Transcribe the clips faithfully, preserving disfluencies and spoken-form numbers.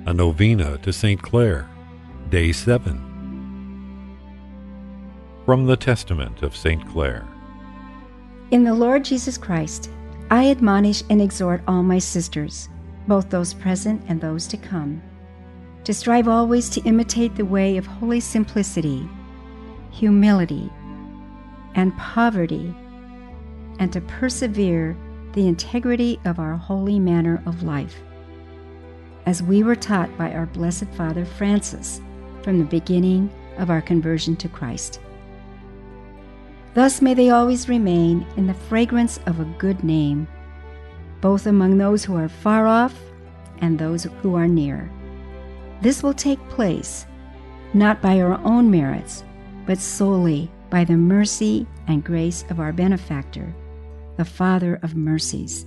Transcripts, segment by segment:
A Novena to Saint Clare, Day seven. From the Testament of Saint Clare. In the Lord Jesus Christ, I admonish and exhort all my sisters, both those present and those to come, to strive always to imitate the way of holy simplicity, humility, and poverty, and to persevere the integrity of our holy manner of life, as we were taught by our Blessed Father Francis from the beginning of our conversion to Christ. Thus may they always remain in the fragrance of a good name, both among those who are far off and those who are near. This will take place not by our own merits, but solely by the mercy and grace of our benefactor, the Father of mercies.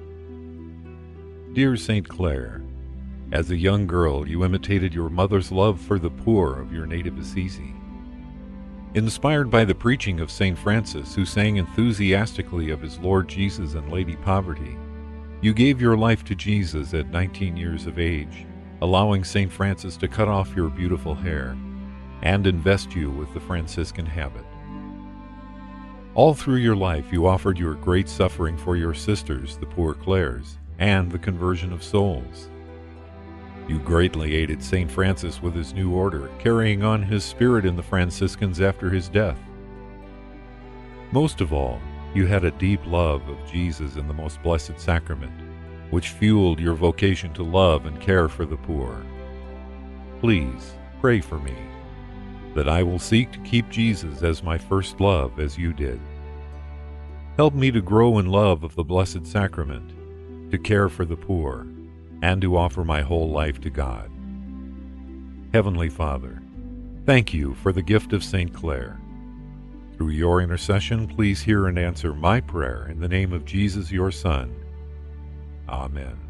Dear Saint Clare, as a young girl, you imitated your mother's love for the poor of your native Assisi. Inspired by the preaching of Saint Francis, who sang enthusiastically of his Lord Jesus and Lady Poverty, you gave your life to Jesus at nineteen years of age, allowing Saint Francis to cut off your beautiful hair and invest you with the Franciscan habit. All through your life, you offered your great suffering for your sisters, the poor Clares, and the conversion of souls. You greatly aided Saint Francis with his new order, carrying on his spirit in the Franciscans after his death. Most of all, you had a deep love of Jesus in the most blessed sacrament, which fueled your vocation to love and care for the poor. Please pray for me, that I will seek to keep Jesus as my first love as you did. Help me to grow in love of the Blessed Sacrament, to care for the poor, and to offer my whole life to God. Heavenly Father, thank you for the gift of Saint Clare. Through your intercession, please hear and answer my prayer in the name of Jesus, your Son. Amen.